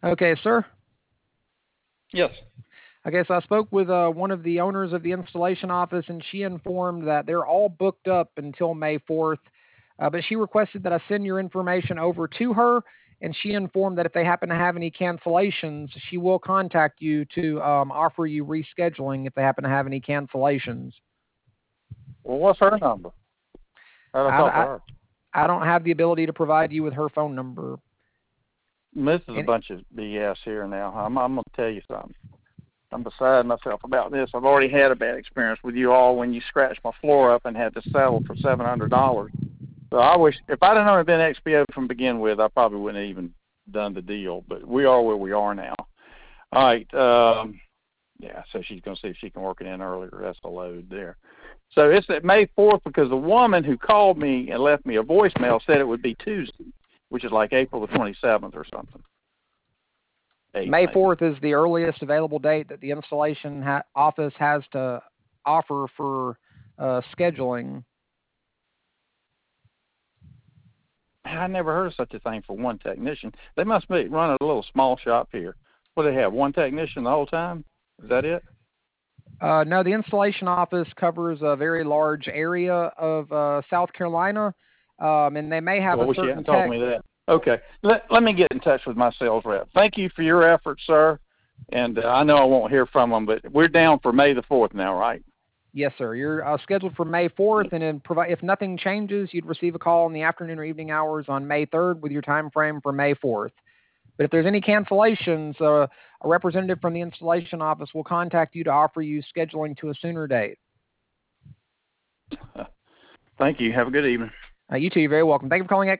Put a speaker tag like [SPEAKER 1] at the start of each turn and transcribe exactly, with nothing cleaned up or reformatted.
[SPEAKER 1] Okay, sir.
[SPEAKER 2] Yes.
[SPEAKER 1] Okay, so I spoke with uh, one of the owners of the installation office, and she informed that they're all booked up until May fourth. Uh, but she requested that I send your information over to her, and she informed that if they happen to have any cancellations, she will contact you to um, offer you rescheduling if they happen to have any cancellations.
[SPEAKER 2] Well, what's her number? How do I
[SPEAKER 1] I,
[SPEAKER 2] talk to
[SPEAKER 1] I,
[SPEAKER 2] her?
[SPEAKER 1] I don't have the ability to provide you with her phone number.
[SPEAKER 2] This is a
[SPEAKER 1] And,
[SPEAKER 2] bunch of B S here now. I'm, I'm going to tell you something. I'm beside myself about this. I've already had a bad experience with you all when you scratched my floor up and had to settle for seven hundred dollars. So I wish, if I'd have known it'd been X P O from begin with, I probably wouldn't have even done the deal. But we are where we are now. All right. Um, yeah, so she's going to see if she can work it in earlier. That's the load there. So it's at May fourth because the woman who called me and left me a voicemail said it would be Tuesday, which is like April the twenty-seventh or something. eighth,
[SPEAKER 1] May
[SPEAKER 2] maybe.
[SPEAKER 1] fourth is the earliest available date that the installation ha- office has to offer for uh, scheduling.
[SPEAKER 2] I never heard of such a thing for one technician. They must be running a little small shop here. What do they have, one technician the whole time? Is that it?
[SPEAKER 1] Uh, no, the installation office covers a very large area of uh, South Carolina, um, and they may have
[SPEAKER 2] Well, I
[SPEAKER 1] a
[SPEAKER 2] wish you
[SPEAKER 1] certain
[SPEAKER 2] hadn't told
[SPEAKER 1] tech.
[SPEAKER 2] me that. Okay. Let, let me get in touch with my sales rep. Thank you for your efforts, sir. And uh, I know I won't hear from them, but we're down for May the fourth now, right?
[SPEAKER 1] Yes, sir. You're uh, scheduled for May fourth, and then provi- if nothing changes, you'd receive a call in the afternoon or evening hours on May third with your time frame for May fourth. But if there's any cancellations, uh, a representative from the installation office will contact you to offer you scheduling to a sooner date.
[SPEAKER 2] Thank you. Have a good evening.
[SPEAKER 1] Uh, you too. You're very welcome. Thank you for calling